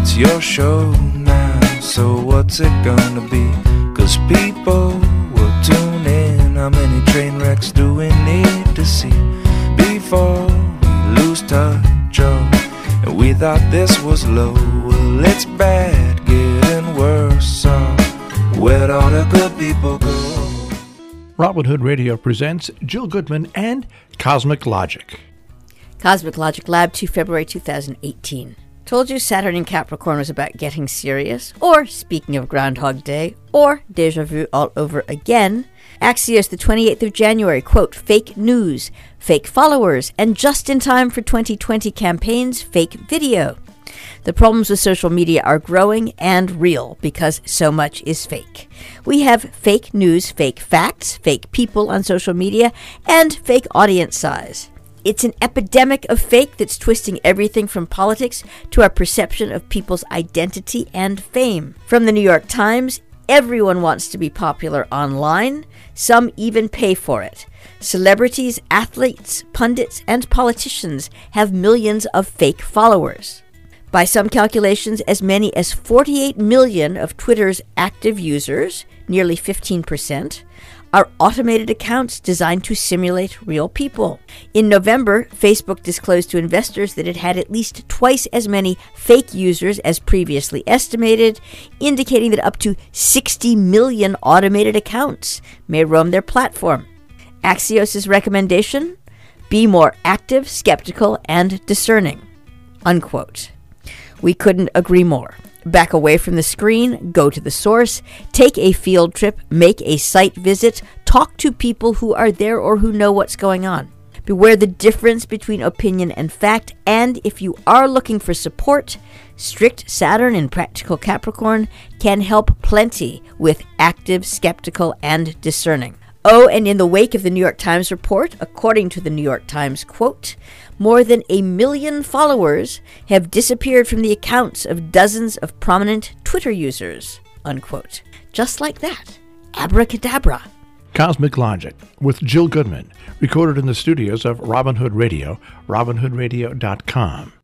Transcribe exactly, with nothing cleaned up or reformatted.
it's your show now, so what's it gonna be? Cause people will tune in. How many train wrecks do we need to see before we lose touch? Oh, and we thought this was low. Well, it's bad, getting worse. So where'd all the good people go? Robin Hood Radio presents Jill Goodman and Cosmic Logic. Cosmic Logic Lab to February two thousand eighteen. Told you Saturn in Capricorn was about getting serious, or speaking of Groundhog Day, or deja vu all over again. Axios, the twenty-eighth of January, quote, fake news, fake followers, and just in time for twenty twenty campaigns, fake video. The problems with social media are growing and real because so much is fake. We have fake news, fake facts, fake people on social media, and fake audience size. It's an epidemic of fake that's twisting everything from politics to our perception of people's identity and fame. From the New York Times, everyone wants to be popular online. Some even pay for it. Celebrities, athletes, pundits, and politicians have millions of fake followers. By some calculations, as many as forty-eight million of Twitter's active users, nearly fifteen percent, are automated accounts designed to simulate real people. In November, Facebook disclosed to investors that it had at least twice as many fake users as previously estimated, indicating that up to sixty million automated accounts may roam their platform. Axios' recommendation? Be more active, skeptical, and discerning. Unquote. We couldn't agree more. Back away from the screen, go to the source, take a field trip, make a site visit, talk to people who are there or who know what's going on. Beware the difference between opinion and fact, and if you are looking for support, strict Saturn in practical Capricorn can help plenty with active, skeptical, and discerning. Oh, and in the wake of the New York Times report, according to the New York Times, quote, more than a million followers have disappeared from the accounts of dozens of prominent Twitter users, unquote. Just like that. Abracadabra. Cosmic Logic with Jill Goodman, recorded in the studios of Robin Hood Radio, robin hood radio dot com.